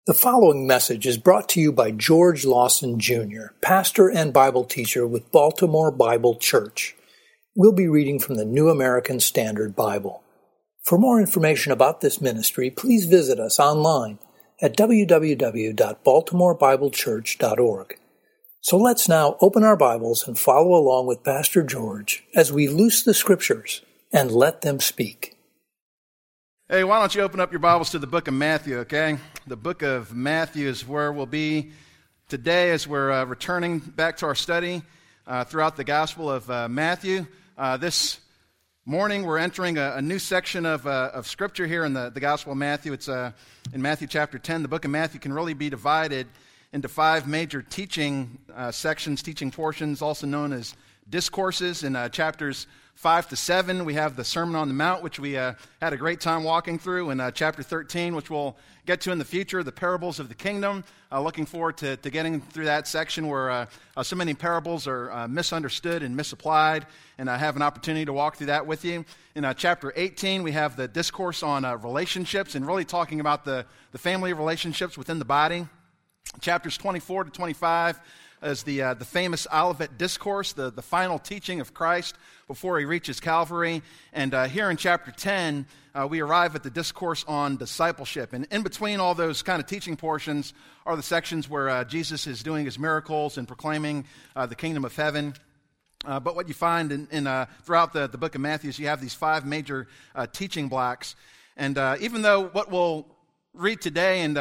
The following message is brought to you by George Lawson Jr., pastor and Bible teacher with Baltimore Bible Church. We'll be reading from the New American Standard Bible. For more information about this ministry, please visit us online at www.baltimorebiblechurch.org. So let's now open our Bibles and follow along with Pastor George as we loose the Scriptures and let them speak. Hey, why don't you open up your Bibles to the book of Matthew, okay? The book of Matthew is where we'll be today as we're returning back to our study throughout the Gospel of Matthew. This morning we're entering a new section of Scripture here in the Gospel of Matthew. It's in Matthew chapter 10. The book of Matthew can really be divided into five major teaching sections, teaching portions, also known as discourses. In chapters 5 to 7, we have the Sermon on the Mount, which we had a great time walking through. In chapter 13, which we'll get to in the future, the parables of the kingdom. Looking forward to getting through that section where so many parables are misunderstood and misapplied, and I have an opportunity to walk through that with you. In chapter 18, we have the discourse on relationships and really talking about the family of relationships within the body. Chapters 24 to 25 is the famous Olivet Discourse, the final teaching of Christ before he reaches Calvary. And here in chapter 10, we arrive at the discourse on discipleship. And in between all those kind of teaching portions are the sections where Jesus is doing his miracles and proclaiming the kingdom of heaven. But what you find in throughout the book of Matthew is you have these five major teaching blocks. And even though what we'll read today and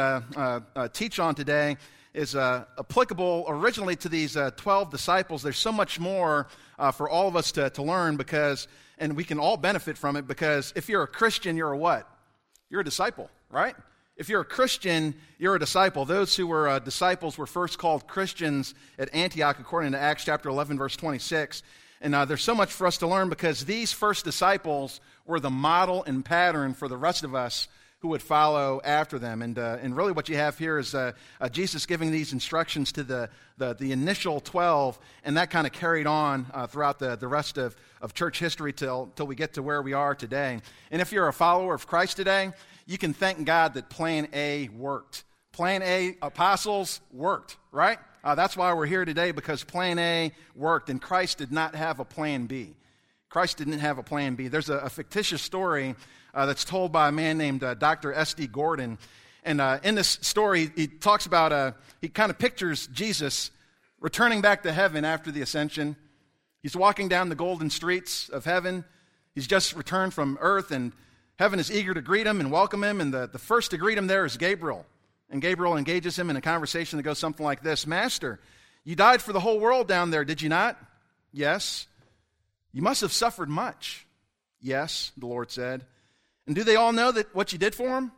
teach on today is applicable originally to these 12 disciples, there's so much more for all of us to learn and we can all benefit from it, because if you're a Christian, you're a what? You're a disciple, right? If you're a Christian, you're a disciple. Those who were disciples were first called Christians at Antioch, according to Acts chapter 11, verse 26. And there's so much for us to learn, because these first disciples were the model and pattern for the rest of us who would follow after them. And really what you have here is Jesus giving these instructions to the initial 12, and that kind of carried on throughout the rest of church history till we get to where we are today. And if you're a follower of Christ today, you can thank God that Plan A worked. Plan A, apostles, worked, right? That's why we're here today, because Plan A worked, and Christ did not have a Plan B. Christ didn't have a Plan B. There's a fictitious story that's told by a man named Dr. S.D. Gordon. And in this story, he talks about, he kind of pictures Jesus returning back to heaven after the ascension. He's walking down the golden streets of heaven. He's just returned from earth, and heaven is eager to greet him and welcome him. And the first to greet him there is Gabriel. And Gabriel engages him in a conversation that goes something like this: "Master, you died for the whole world down there, did you not?" "Yes." "You must have suffered much." "Yes," the Lord said. "And do they all know that what you did for them?"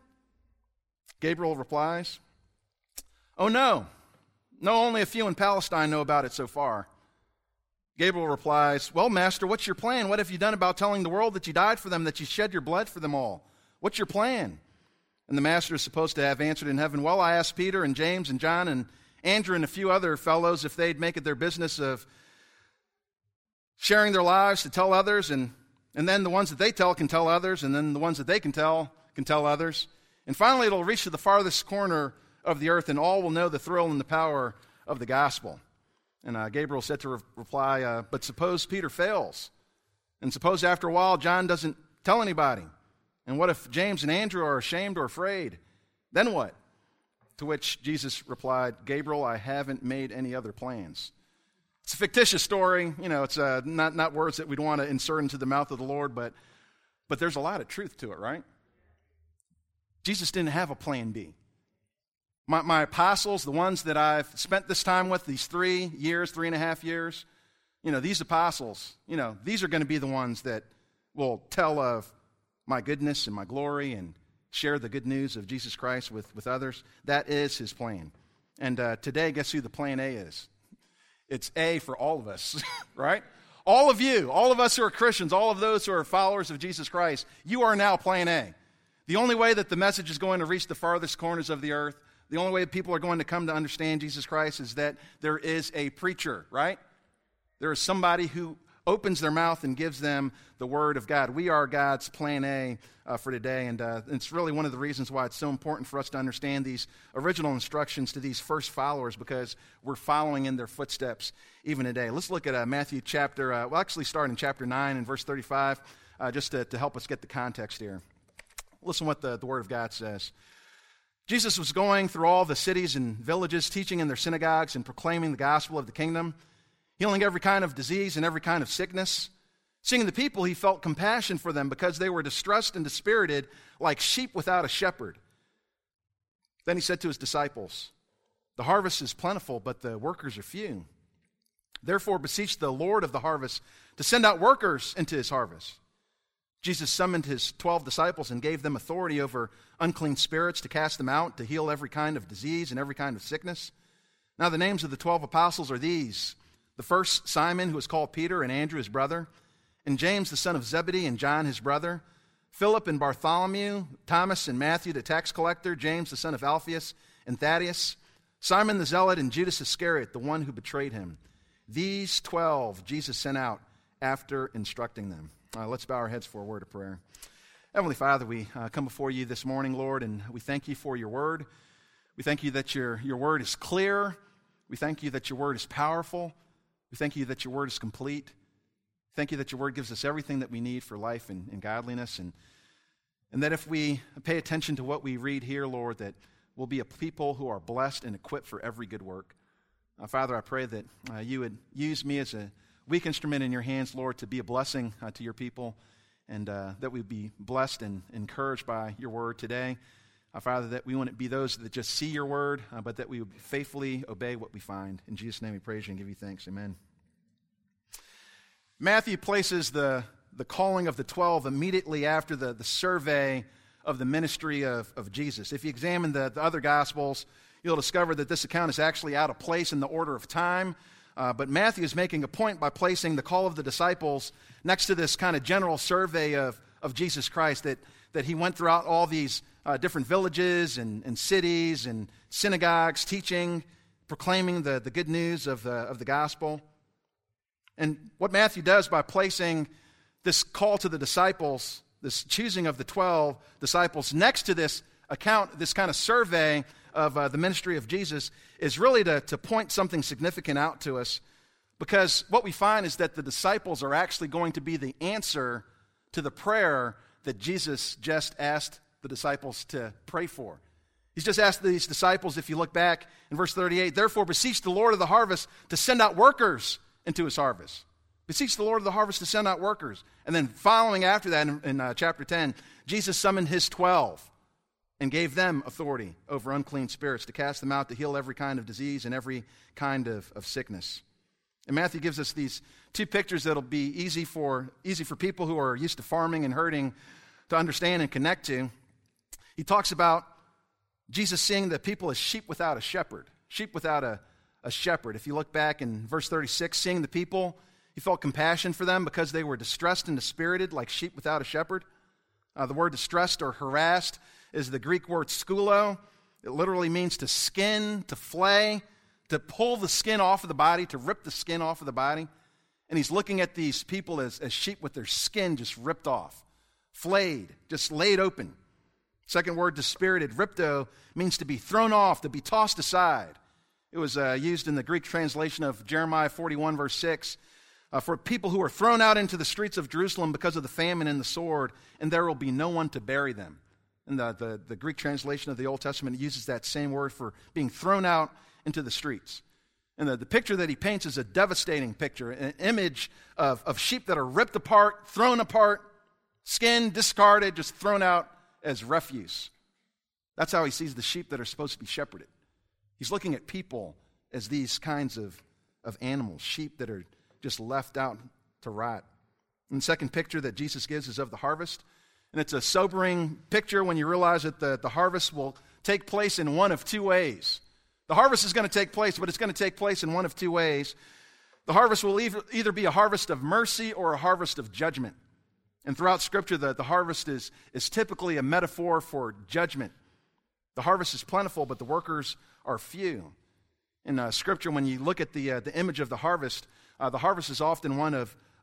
Gabriel replies, "Oh, no. No, only a few in Palestine know about it so far." Gabriel replies, "Well, Master, what's your plan? What have you done about telling the world that you died for them, that you shed your blood for them all? What's your plan?" And the Master is supposed to have answered in heaven, "Well, I asked Peter and James and John and Andrew and a few other fellows if they'd make it their business of sharing their lives to tell others, and then the ones that they tell can tell others, and then the ones that they can tell others. And finally, it'll reach to the farthest corner of the earth, and all will know the thrill and the power of the gospel." And Gabriel said to reply, "But suppose Peter fails, and suppose after a while John doesn't tell anybody, and what if James and Andrew are ashamed or afraid? Then what?" To which Jesus replied, "Gabriel, I haven't made any other plans." It's a fictitious story. You know, it's not words that we'd want to insert into the mouth of the Lord, but there's a lot of truth to it, right? Jesus didn't have a plan B. My apostles, the ones that I've spent this time with, these 3.5 years, you know, these apostles, you know, these are going to be the ones that will tell of my goodness and my glory and share the good news of Jesus Christ with others. That is his plan. And today, guess who the plan A is? It's A for all of us, right? All of you, all of us who are Christians, all of those who are followers of Jesus Christ, you are now Plan A. The only way that the message is going to reach the farthest corners of the earth, the only way people are going to come to understand Jesus Christ is that there is a preacher, right? There is somebody who opens their mouth and gives them the Word of God. We are God's plan A for today, and it's really one of the reasons why it's so important for us to understand these original instructions to these first followers, because we're following in their footsteps even today. Let's look at Matthew chapter, we'll actually start in chapter 9 and verse 35, just to help us get the context here. Listen what the Word of God says. Jesus was going through all the cities and villages, teaching in their synagogues and proclaiming the gospel of the kingdom, healing every kind of disease and every kind of sickness. Seeing the people, he felt compassion for them because they were distressed and dispirited like sheep without a shepherd. Then he said to his disciples, "The harvest is plentiful, but the workers are few. Therefore beseech the Lord of the harvest to send out workers into his harvest." Jesus summoned his 12 disciples and gave them authority over unclean spirits to cast them out, to heal every kind of disease and every kind of sickness. Now the names of the 12 apostles are these: the first, Simon, who is called Peter, and Andrew his brother, and James the son of Zebedee, and John his brother, Philip and Bartholomew, Thomas and Matthew the tax collector, James the son of Alphaeus, and Thaddeus, Simon the zealot, and Judas Iscariot, the one who betrayed him. These 12 Jesus sent out after instructing them. Let's bow our heads for a word of prayer. Heavenly Father, we come before you this morning, Lord, and we thank you for your word. We thank you that your word is clear. We thank you that your word is powerful. We thank you that your word is complete. Thank you that your word gives us everything that we need for life and godliness, and that if we pay attention to what we read here, Lord, that we'll be a people who are blessed and equipped for every good work. Father, I pray that you would use me as a weak instrument in your hands, Lord, to be a blessing to your people, and that we'd be blessed and encouraged by your word today. Father, that we wouldn't be those that just see your word, but that we would faithfully obey what we find. In Jesus' name we praise you and give you thanks. Amen. Matthew places the calling of the 12 immediately after the survey of the ministry of Jesus. If you examine the other Gospels, you'll discover that this account is actually out of place in the order of time. But Matthew is making a point by placing the call of the disciples next to this kind of general survey of Jesus Christ, that he went throughout all these different villages and cities and synagogues, teaching, proclaiming the good news of the gospel. And what Matthew does by placing this call to the disciples, this choosing of the 12 disciples next to this account, this kind of survey of the ministry of Jesus, is really to point something significant out to us, because what we find is that the disciples are actually going to be the answer to the prayer that Jesus just asked the disciples to pray for. He's just asked these disciples, if you look back in verse 38, "Therefore beseech the Lord of the harvest to send out workers into his harvest." Beseech the Lord of the harvest to send out workers. And then following after that in chapter 10, Jesus summoned his 12 and gave them authority over unclean spirits to cast them out, to heal every kind of disease and every kind of sickness. And Matthew gives us these two pictures that'll be easy for people who are used to farming and herding to understand and connect to. He talks about Jesus seeing the people as sheep without a shepherd. Sheep without a shepherd. If you look back in verse 36, seeing the people, he felt compassion for them because they were distressed and dispirited like sheep without a shepherd. The word distressed or harassed is the Greek word skulo. It literally means to skin, to flay, to pull the skin off of the body, to rip the skin off of the body. And he's looking at these people as sheep with their skin just ripped off, flayed, just laid open. Second word, dispirited, ripto, means to be thrown off, to be tossed aside. It was used in the Greek translation of Jeremiah 41, verse 6, for people who are thrown out into the streets of Jerusalem because of the famine and the sword, and there will be no one to bury them. And the Greek translation of the Old Testament uses that same word for being thrown out into the streets. And the picture that he paints is a devastating picture, an image of sheep that are ripped apart, thrown apart, skin discarded, just thrown out as refuse. That's how he sees the sheep that are supposed to be shepherded. He's looking at people as these kinds of animals, sheep that are just left out to rot. And the second picture that Jesus gives is of the harvest. And it's a sobering picture when you realize that the harvest will take place in one of two ways. The harvest is going to take place, but it's going to take place in one of two ways. The harvest will either be a harvest of mercy or a harvest of judgment. And throughout Scripture, the harvest is typically a metaphor for judgment. The harvest is plentiful, but the workers are few. In Scripture, when you look at the image of the harvest is often one of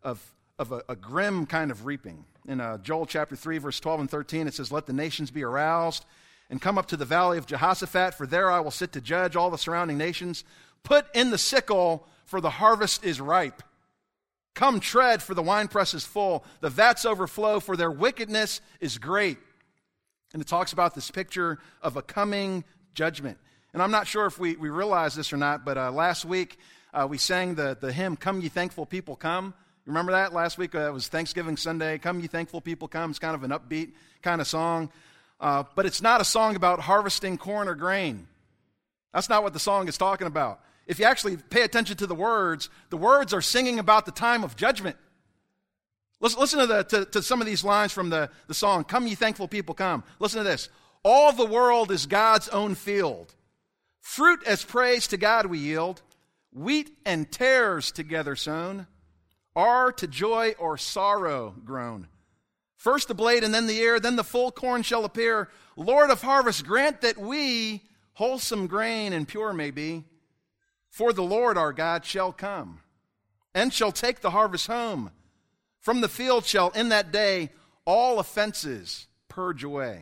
a grim kind of reaping. In Joel chapter 3, verse 12 and 13, it says, "Let the nations be aroused and come up to the valley of Jehoshaphat, for there I will sit to judge all the surrounding nations. Put in the sickle, for the harvest is ripe. Come tread, for the winepress is full. The vats overflow, for their wickedness is great." And it talks about this picture of a coming judgment. And I'm not sure if we realize this or not, but last week we sang the hymn, "Come Ye Thankful People Come." You remember that? Last week it was Thanksgiving Sunday. "Come Ye Thankful People Come." It's kind of an upbeat kind of song. But it's not a song about harvesting corn or grain. That's not what the song is talking about. If you actually pay attention to the words are singing about the time of judgment. Listen to some of these lines from the song, "Come Ye Thankful People Come." Listen to this. "All the world is God's own field. Fruit as praise to God we yield. Wheat and tares together sown are to joy or sorrow grown. First the blade and then the ear, then the full corn shall appear. Lord of harvest, grant that we wholesome grain and pure may be. For the Lord our God shall come and shall take the harvest home. From the field shall in that day all offenses purge away.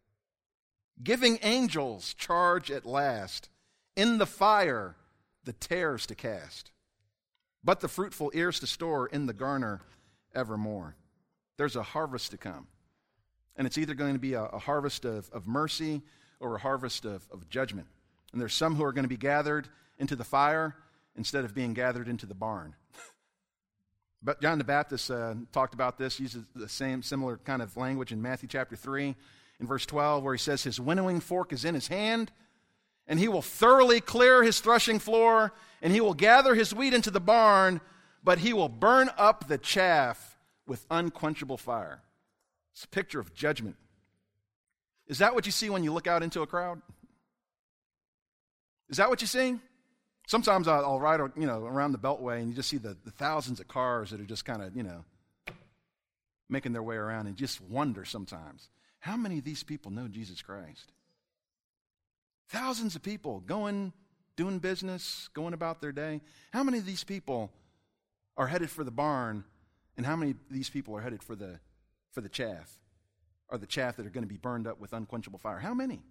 Giving angels charge at last in the fire the tares to cast. But the fruitful ears to store in the garner evermore." There's a harvest to come. And it's either going to be a harvest of mercy or a harvest of judgment. And there's some who are going to be gathered into the fire instead of being gathered into the barn. But John the Baptist talked about this, uses the similar kind of language in Matthew chapter 3, in verse 12, where he says, "His winnowing fork is in his hand, and he will thoroughly clear his threshing floor, and he will gather his wheat into the barn, but he will burn up the chaff with unquenchable fire." It's a picture of judgment. Is that what you see when you look out into a crowd? Is that what you see? Sometimes I'll ride around the Beltway, and you just see the thousands of cars that are just kind of, making their way around, and just wonder sometimes, how many of these people know Jesus Christ? Thousands of people going, doing business, going about their day. How many of these people are headed for the barn, and how many of these people are headed for the chaff, or the chaff that are going to be burned up with unquenchable fire? How many?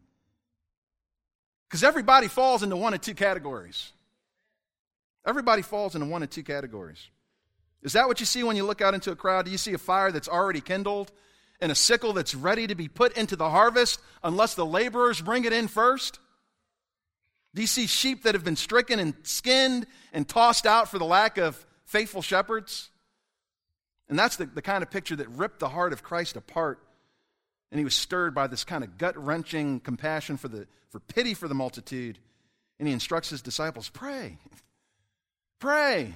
Because everybody falls into one of two categories. Everybody falls into one of two categories. Is that what you see when you look out into a crowd? Do you see a fire that's already kindled and a sickle that's ready to be put into the harvest unless the laborers bring it in first? Do you see sheep that have been stricken and skinned and tossed out for the lack of faithful shepherds? And that's the kind of picture that ripped the heart of Christ apart. And he was stirred by this kind of gut-wrenching compassion for pity for the multitude. And he instructs his disciples, pray. Pray.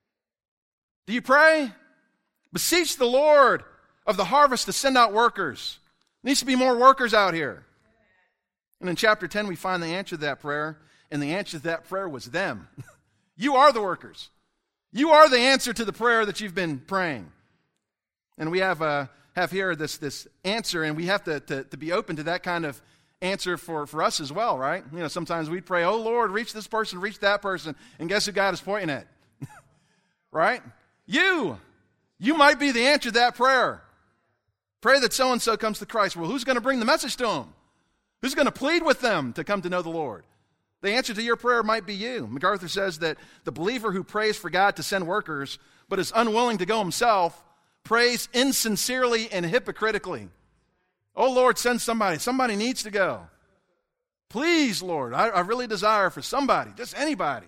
Do you pray? Beseech the Lord of the harvest to send out workers. There needs to be more workers out here. And in chapter 10, we find the answer to that prayer. And the answer to that prayer was them. You are the workers. You are the answer to the prayer that you've been praying. And we have here this answer, and we have to be open to that kind of answer for us as well, right? Sometimes we pray, oh Lord, reach this person, reach that person, and guess who God is pointing at? Right? You might be the answer to that prayer. Pray that so-and-so comes to Christ. Well, who's going to bring the message to them? Who's going to plead with them to come to know the Lord? The answer to your prayer might be you. MacArthur says that the believer who prays for God to send workers, but is unwilling to go himself, prays insincerely and hypocritically. Oh, Lord, send somebody. Somebody needs to go. Please, Lord, I really desire for somebody, just anybody.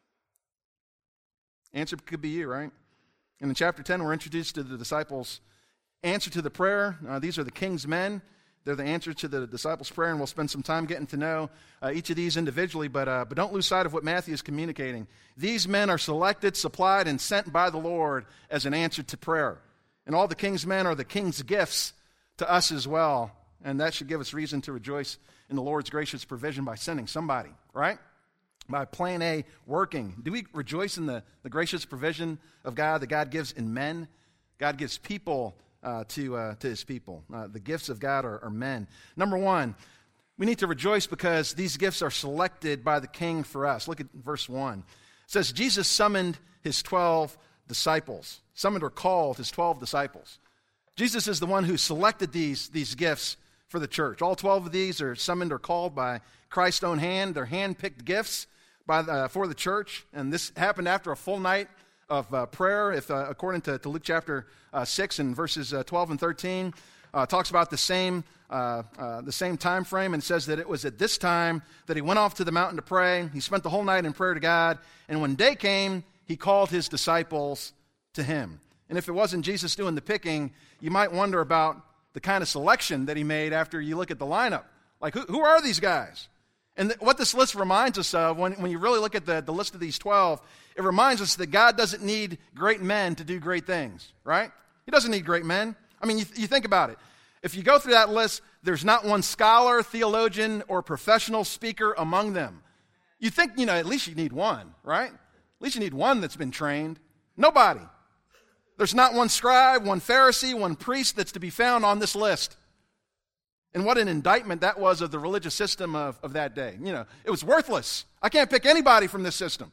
Answer could be you, right? And in chapter 10, we're introduced to the disciples' answer to the prayer. These are the king's men. They're the answer to the disciples' prayer, and we'll spend some time getting to know each of these individually, but don't lose sight of what Matthew is communicating. These men are selected, supplied, and sent by the Lord as an answer to prayer. And all the king's men are the king's gifts to us as well, and that should give us reason to rejoice in the Lord's gracious provision by sending somebody, right? By plan A working. Do we rejoice in the gracious provision of God that God gives in men? God gives people to his people. The gifts of God are men. Number one, we need to rejoice because these gifts are selected by the king for us. Look at verse 1. It says, Jesus summoned his 12 disciples. summoned or called his 12 disciples. Jesus is the one who selected these gifts for the church. All 12 of these are summoned or called by Christ's own hand. They're hand-picked gifts for the church. And this happened after a full night of prayer, according to Luke chapter 6 and verses 12 and 13. Talks about the same time frame, and says that it was at this time that he went off to the mountain to pray. He spent the whole night in prayer to God. And when day came, he called his disciples to him. And if it wasn't Jesus doing the picking, you might wonder about the kind of selection that he made after you look at the lineup. Like, who are these guys? And what this list reminds us of, when you really look at the list of these 12, it reminds us that God doesn't need great men to do great things, right? He doesn't need great men. I mean, you think about it. If you go through that list, there's not one scholar, theologian, or professional speaker among them. You think, at least you need one, right? At least you need one that's been trained. Nobody. There's not one scribe, one Pharisee, one priest that's to be found on this list. And what an indictment that was of the religious system of that day. It was worthless. I can't pick anybody from this system.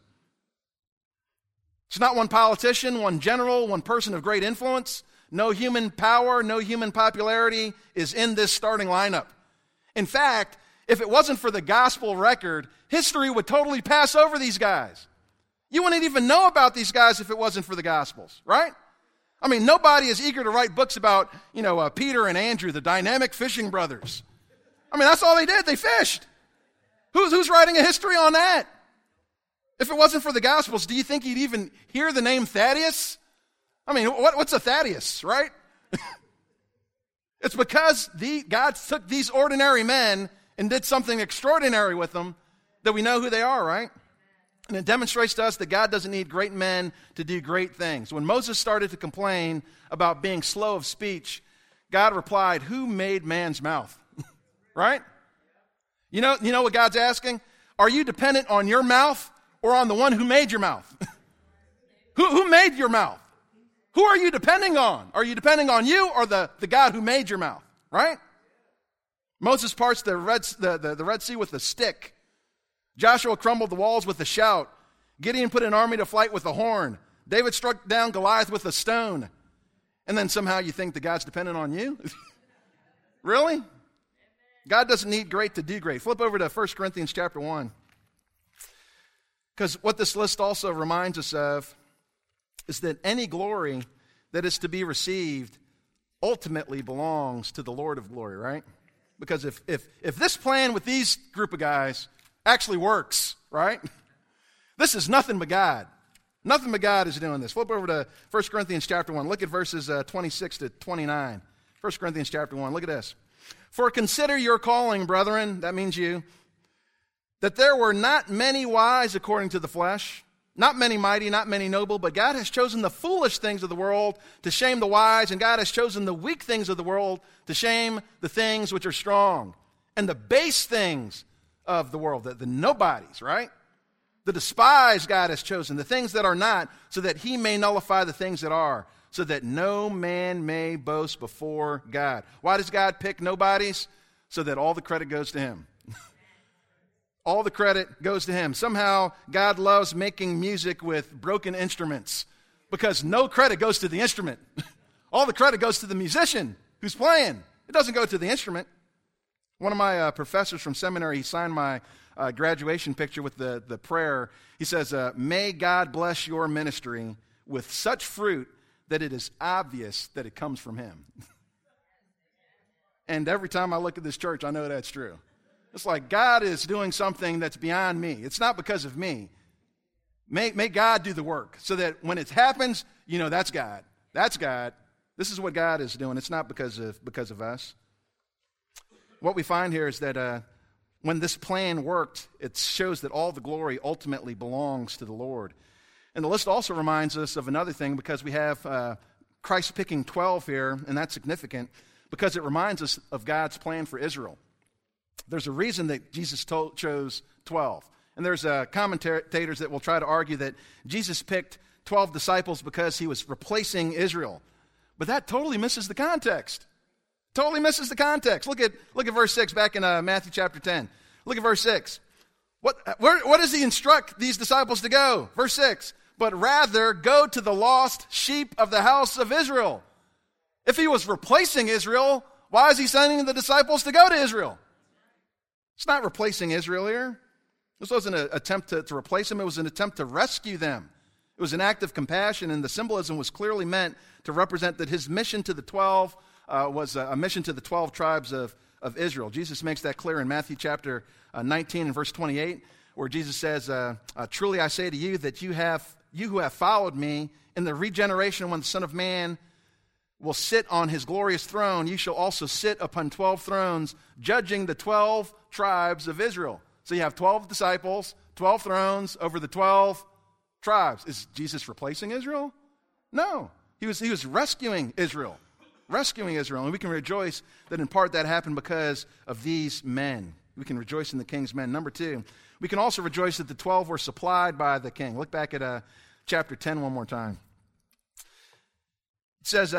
It's not one politician, one general, one person of great influence. No human power, no human popularity is in this starting lineup. In fact, if it wasn't for the gospel record, history would totally pass over these guys. You wouldn't even know about these guys if it wasn't for the Gospels, right? I mean, nobody is eager to write books about, Peter and Andrew, the dynamic fishing brothers. I mean, that's all they did. They fished. Who's writing a history on that? If it wasn't for the Gospels, do you think you'd even hear the name Thaddeus? I mean, what's a Thaddeus, right? It's because God took these ordinary men and did something extraordinary with them that we know who they are, right? And it demonstrates to us that God doesn't need great men to do great things. When Moses started to complain about being slow of speech, God replied, "Who made man's mouth?" Right? You know what God's asking? Are you dependent on your mouth or on the one who made your mouth? Who made your mouth? Who are you depending on? Are you depending on you or the God who made your mouth? Right? Moses parts the Red Sea with a stick. Joshua crumbled the walls with a shout. Gideon put an army to flight with a horn. David struck down Goliath with a stone. And then somehow you think that God's dependent on you? Really? God doesn't need great to do great. Flip over to 1 Corinthians chapter 1. Because what this list also reminds us of is that any glory that is to be received ultimately belongs to the Lord of glory, right? Because if this plan with these group of guys actually works, right? This is nothing but God. Nothing but God is doing this. Flip over to 1 Corinthians chapter 1. Look at verses 26 to 29. 1 Corinthians chapter 1. Look at this. For consider your calling, brethren, that means you, that there were not many wise according to the flesh, not many mighty, not many noble, but God has chosen the foolish things of the world to shame the wise, and God has chosen the weak things of the world to shame the things which are strong, and the base things of the world, the nobodies, right? The despised God has chosen, the things that are not, so that he may nullify the things that are, so that no man may boast before God. Why does God pick nobodies? So that all the credit goes to him. All the credit goes to him. Somehow God loves making music with broken instruments because no credit goes to the instrument. All the credit goes to the musician who's playing. It doesn't go to the instrument. One of my professors from seminary, he signed my graduation picture with the prayer. He says, may God bless your ministry with such fruit that it is obvious that it comes from him. And every time I look at this church, I know that's true. It's like God is doing something that's beyond me. It's not because of me. May God do the work so that when it happens, that's God. That's God. This is what God is doing. It's not because of us. What we find here is that when this plan worked, it shows that all the glory ultimately belongs to the Lord. And the list also reminds us of another thing because we have Christ picking 12 here, and that's significant because it reminds us of God's plan for Israel. There's a reason that Jesus chose 12. And there's commentators that will try to argue that Jesus picked 12 disciples because he was replacing Israel. But that totally misses the context. Totally misses the context. Look at verse 6 back in Matthew chapter 10. Look at verse 6. Where does he instruct these disciples to go? Verse 6. but rather go to the lost sheep of the house of Israel. If he was replacing Israel, why is he sending the disciples to go to Israel? It's not replacing Israel here. This wasn't an attempt to replace them. It was an attempt to rescue them. It was an act of compassion, and the symbolism was clearly meant to represent that his mission to the 12 was a mission to the 12 tribes of Israel. Jesus makes that clear in Matthew chapter 19 and verse 28, where Jesus says, truly I say to you that you who have followed me in the regeneration when the Son of Man will sit on his glorious throne, you shall also sit upon 12 thrones, judging the 12 tribes of Israel. So you have 12 disciples, 12 thrones over the 12 tribes. Is Jesus replacing Israel? No. He was rescuing Israel. And we can rejoice that in part that happened because of these men. We can rejoice in the king's men. Number 2, we can also rejoice that the 12 were supplied by the king. Look back at chapter 10 one more time. It says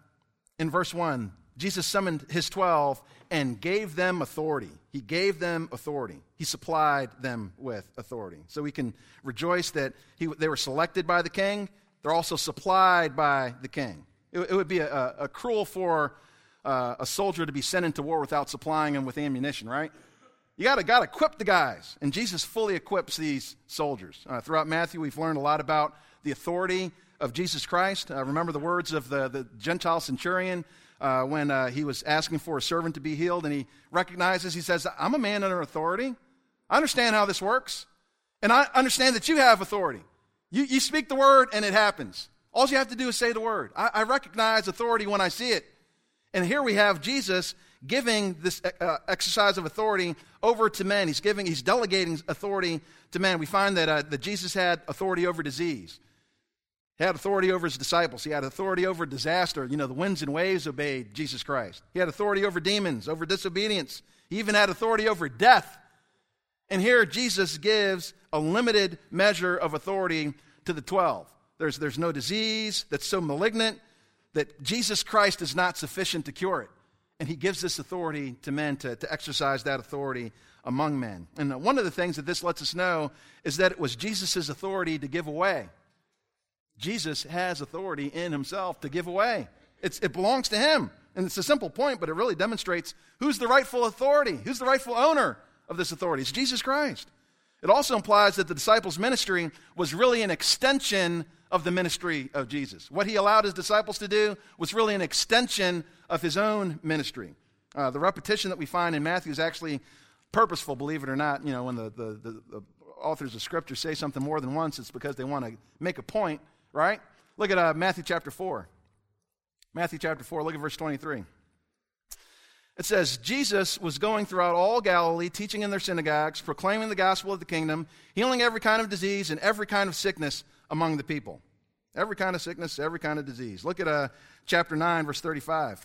in verse 1, Jesus summoned his 12 and gave them authority. He gave them authority. He supplied them with authority. So we can rejoice that they were selected by the king. They're also supplied by the king. It would be a cruel for a soldier to be sent into war without supplying him with ammunition, right? You got to equip the guys, and Jesus fully equips these soldiers. Throughout Matthew, we've learned a lot about the authority of Jesus Christ. Remember the words of the Gentile centurion when he was asking for a servant to be healed, and he says, I'm a man under authority. I understand how this works, and I understand that you have authority. You speak the word, and it happens. All you have to do is say the word. I recognize authority when I see it. And here we have Jesus giving this exercise of authority over to men. He's delegating authority to men. We find that Jesus had authority over disease. He had authority over his disciples. He had authority over disaster. The winds and waves obeyed Jesus Christ. He had authority over demons, over disobedience. He even had authority over death. And here Jesus gives a limited measure of authority to the 12. There's no disease that's so malignant that Jesus Christ is not sufficient to cure it. And he gives this authority to men to exercise that authority among men. And one of the things that this lets us know is that it was Jesus' authority to give away. Jesus has authority in himself to give away. It belongs to him. And it's a simple point, but it really demonstrates who's the rightful authority, who's the rightful owner of this authority. It's Jesus Christ. It also implies that the disciples' ministry was really an extension of the ministry of Jesus. What he allowed his disciples to do was really an extension of his own ministry. The repetition that we find in Matthew is actually purposeful, believe it or not. When the authors of Scripture say something more than once, it's because they want to make a point, right? Look at Matthew chapter 4. Matthew chapter 4, look at verse 23. It says, Jesus was going throughout all Galilee, teaching in their synagogues, proclaiming the gospel of the kingdom, healing every kind of disease and every kind of sickness among the people. Every kind of sickness, every kind of disease. Look at chapter 9, verse 35.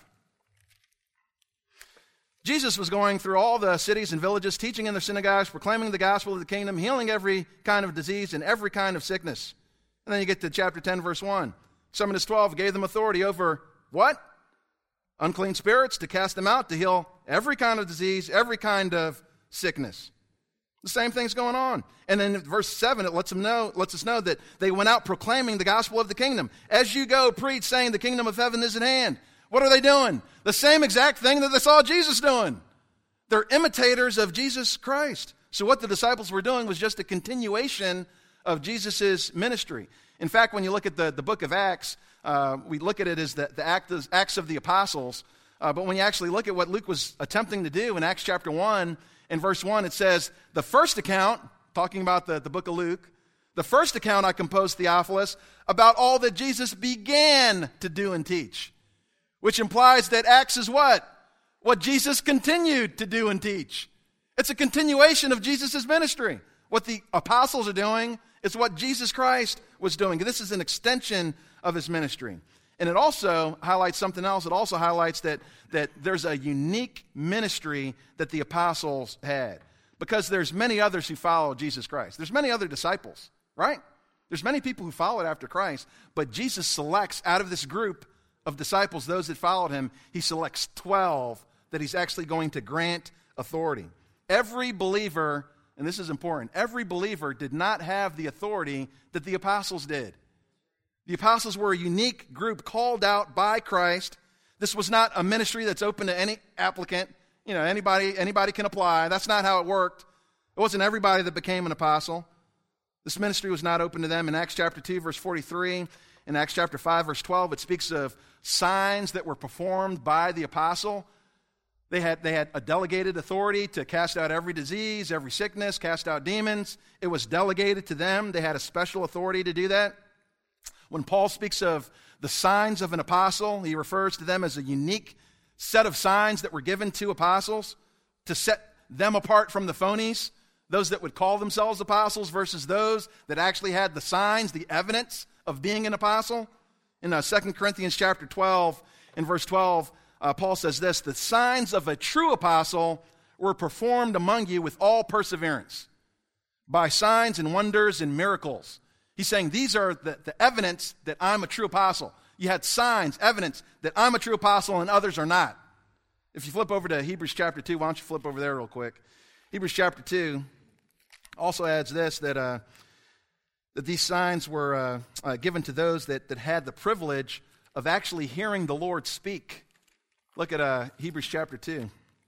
Jesus was going through all the cities and villages, teaching in their synagogues, proclaiming the gospel of the kingdom, healing every kind of disease and every kind of sickness. And then you get to chapter 10, verse 1. Summoned his 12, gave them authority over what? Unclean spirits, to cast them out, to heal every kind of disease, every kind of sickness. The same thing's going on. And then in verse 7, it lets us know that they went out proclaiming the gospel of the kingdom. As you go, preach, saying the kingdom of heaven is at hand. What are they doing? The same exact thing that they saw Jesus doing. They're imitators of Jesus Christ. So what the disciples were doing was just a continuation of Jesus' ministry. In fact, when you look at the book of Acts, we look at it as the Acts of the Apostles. But when you actually look at what Luke was attempting to do in Acts chapter 1, in verse 1, it says, the first account, talking about the book of Luke, the first account I composed, Theophilus, about all that Jesus began to do and teach. Which implies that Acts is what? What Jesus continued to do and teach. It's a continuation of Jesus' ministry. What the apostles are doing is what Jesus Christ was doing. This is an extension of his ministry. And it also highlights something else. It also highlights that there's a unique ministry that the apostles had. Because there's many others who follow Jesus Christ. There's many other disciples, right? There's many people who followed after Christ. But Jesus selects out of this group of disciples, those that followed him, he selects 12 that he's actually going to grant authority. Every believer and this is important, every believer did not have the authority that the apostles did. The apostles were a unique group called out by Christ. This was not a ministry that's open to any applicant. Anybody can apply. That's not how it worked. It wasn't everybody that became an apostle. This ministry was not open to them. In Acts chapter 2, verse 43, in Acts chapter 5, verse 12, it speaks of signs that were performed by the apostle. They had a delegated authority to cast out every disease, every sickness, cast out demons. It was delegated to them. They had a special authority to do that. When Paul speaks of the signs of an apostle, he refers to them as a unique set of signs that were given to apostles to set them apart from the phonies, those that would call themselves apostles versus those that actually had the signs, the evidence of being an apostle. In 2 Corinthians chapter 12, in verse 12, Paul says this, the signs of a true apostle were performed among you with all perseverance, by signs and wonders and miracles. He's saying these are the evidence that I'm a true apostle. You had signs, evidence that I'm a true apostle and others are not. If you flip over to Hebrews chapter 2, why don't you flip over there real quick. Hebrews chapter 2 also adds this, that these signs were given to those that had the privilege of actually hearing the Lord speak. Look at Hebrews chapter 2.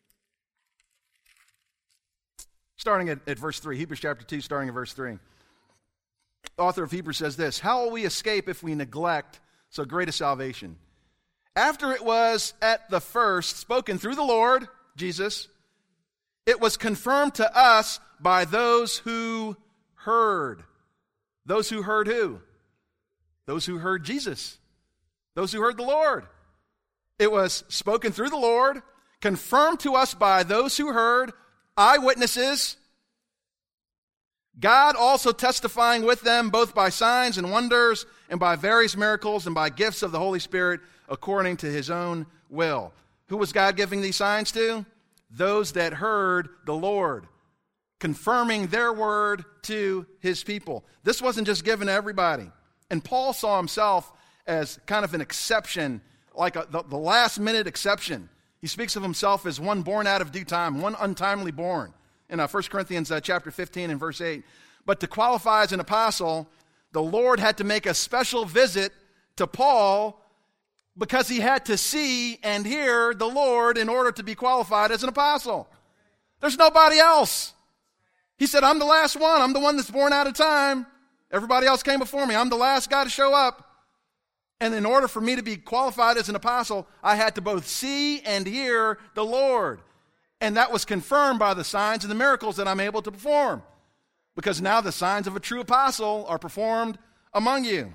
Starting at verse 3. Hebrews chapter 2, starting at verse 3. The author of Hebrews says this, how will we escape if we neglect so great a salvation? After it was at the first spoken through the Lord, Jesus, it was confirmed to us by those who heard. Those who heard who? Those who heard Jesus. Those who heard the Lord. It was spoken through the Lord, confirmed to us by those who heard, eyewitnesses, God also testifying with them both by signs and wonders and by various miracles and by gifts of the Holy Spirit according to his own will. Who was God giving these signs to? Those that heard the Lord, confirming their word to his people. This wasn't just given to everybody. And Paul saw himself as kind of an exception, like the last minute exception. He speaks of himself as one born out of due time, one untimely born. In 1 Corinthians chapter 15 and verse 8. But to qualify as an apostle, the Lord had to make a special visit to Paul because he had to see and hear the Lord in order to be qualified as an apostle. There's nobody else. He said, I'm the last one. I'm the one that's born out of time. Everybody else came before me. I'm the last guy to show up. And in order for me to be qualified as an apostle, I had to both see and hear the Lord. And that was confirmed by the signs and the miracles that I'm able to perform. Because now the signs of a true apostle are performed among you.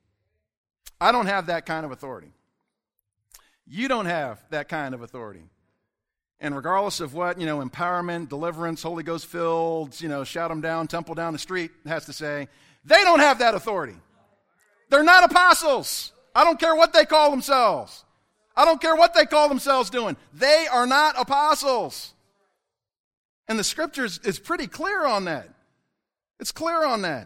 I don't have that kind of authority. You don't have that kind of authority. And regardless of what, empowerment, deliverance, Holy Ghost filled, shout them down, temple down the street has to say, they don't have that authority. They're not apostles. I don't care what they call themselves. I don't care what they call themselves doing. They are not apostles. And the scriptures is pretty clear on that. It's clear on that.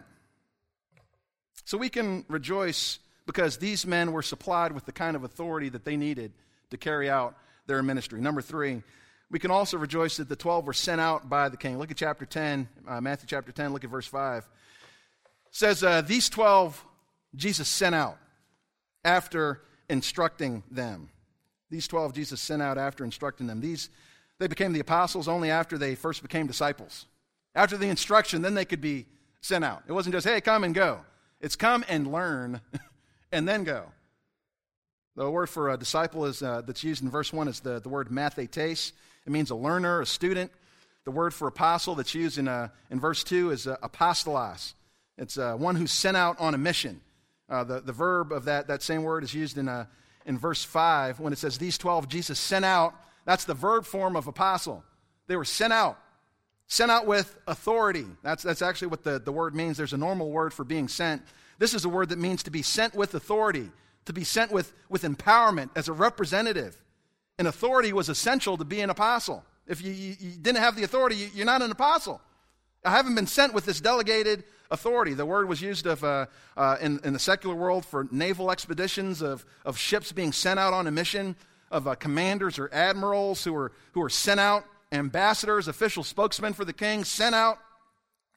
So we can rejoice because these men were supplied with the kind of authority that they needed to carry out their ministry. Number 3, we can also rejoice that the 12 were sent out by the king. Look at chapter 10, Matthew chapter 10, look at verse 5. It says, these 12 Jesus sent out after instructing them. These 12 Jesus sent out after instructing them. They became the apostles only after they first became disciples. After the instruction, then they could be sent out. It wasn't just, hey, come and go. It's come and learn and then go. The word for a disciple is that's used in verse 1 is the word mathetes. It means a learner, a student. The word for apostle that's used in verse 2 is apostolos. It's one who's sent out on a mission. The verb of that same word is used in verse 5 when it says these 12 Jesus sent out. That's the verb form of apostle. They were sent out with authority. That's actually what the word means. There's a normal word for being sent. This is a word that means to be sent with authority, to be sent with empowerment as a representative. And authority was essential to be an apostle. If you didn't have the authority, you're not an apostle. I haven't been sent with this delegated authority. The word was used in the secular world for naval expeditions, of ships being sent out on a mission, of commanders or admirals who were sent out, ambassadors, official spokesmen for the king, sent out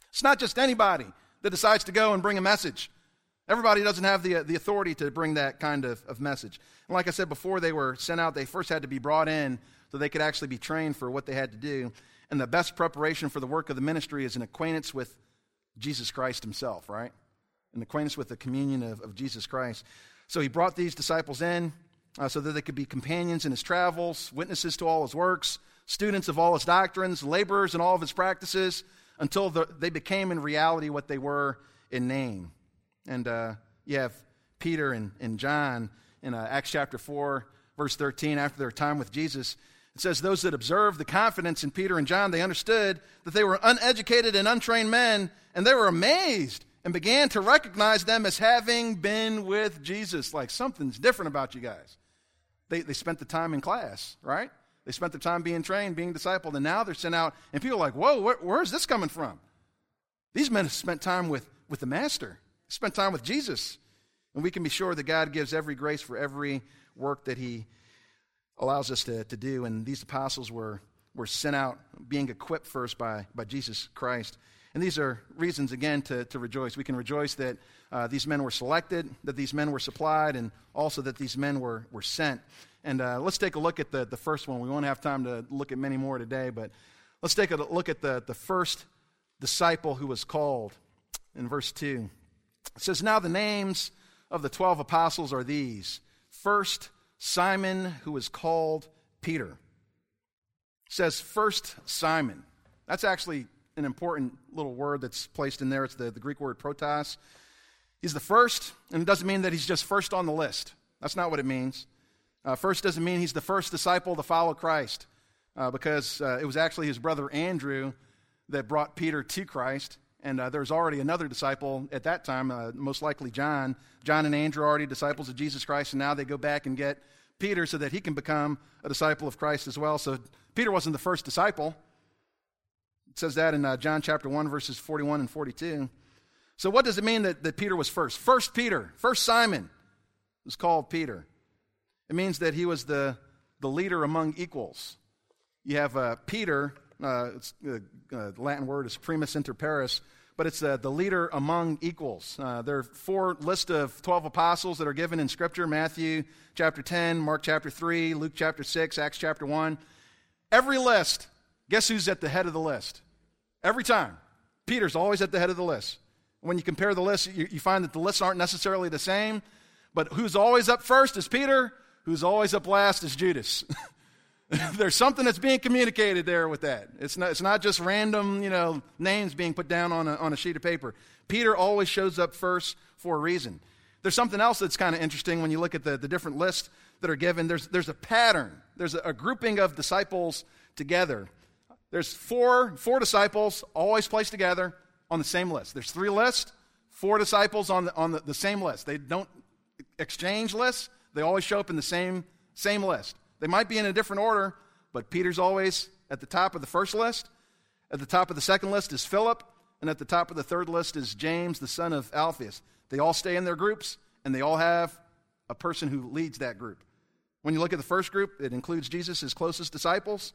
It's not just anybody that decides to go and bring a message. Everybody doesn't have the authority to bring that kind of message. And like I said before, they were sent out. They first had to be brought in so they could actually be trained for what they had to do. And the best preparation for the work of the ministry is an acquaintance with Jesus Christ himself, right? An acquaintance with the communion of Jesus Christ. So he brought these disciples in so that they could be companions in his travels, witnesses to all his works, students of all his doctrines, laborers in all of his practices, until they became in reality what they were in name. And you have Peter and John in Acts chapter 4, verse 13, after their time with Jesus. It says, those that observed the confidence in Peter and John, they understood that they were uneducated and untrained men, and they were amazed and began to recognize them as having been with Jesus. Like, something's different about you guys. They spent the time in class, right? They spent the time being trained, being discipled, and now they're sent out, and people are like, whoa, where's this coming from? These men have spent time with the Master, spent time with Jesus. And we can be sure that God gives every grace for every work that he allows us to do. And these apostles were sent out, being equipped first by Jesus Christ. And these are reasons, again, to rejoice. We can rejoice that these men were selected, that these men were supplied, and also that these men were sent. And let's take a look at the first one. We won't have time to look at many more today, but let's take a look at the first disciple who was called in verse 2. It says, now the names of the 12 apostles are these. First, Simon, who is called Peter. It says, first Simon. That's actually an important little word that's placed in there. It's the Greek word protos. He's the first, and it doesn't mean that he's just first on the list. That's not what it means. First doesn't mean he's the first disciple to follow Christ, because it was actually his brother Andrew that brought Peter to Christ. And there was already another disciple at that time, most likely John. John and Andrew are already disciples of Jesus Christ, and now they go back and get Peter so that he can become a disciple of Christ as well. So Peter wasn't the first disciple. It says that in John chapter 1, verses 41 and 42. So what does it mean that Peter was first? First Peter, first Simon was called Peter. It means that he was the leader among equals. You have Peter. It's the Latin word is primus inter pares, but it's the leader among equals. There are 4 lists of 12 apostles that are given in Scripture: Matthew chapter 10, Mark chapter 3, Luke chapter 6, Acts chapter 1. Every list, guess who's at the head of the list? Every time. Peter's always at the head of the list. When you compare the lists, you find that the lists aren't necessarily the same, but who's always up first is Peter, who's always up last is Judas. There's something that's being communicated there with that. It's not just random, names being put down on a sheet of paper. Peter always shows up first for a reason. There's something else that's kind of interesting when you look at the different lists that are given. There's a pattern. There's a grouping of disciples together. There's four disciples always placed together on the same list. There's 3 lists, 4 disciples on the same list. They don't exchange lists. They always show up in the same list. They might be in a different order, but Peter's always at the top of the first list. At the top of the second list is Philip, and at the top of the third list is James, the son of Alphaeus. They all stay in their groups, and they all have a person who leads that group. When you look at the first group, it includes Jesus' his closest disciples,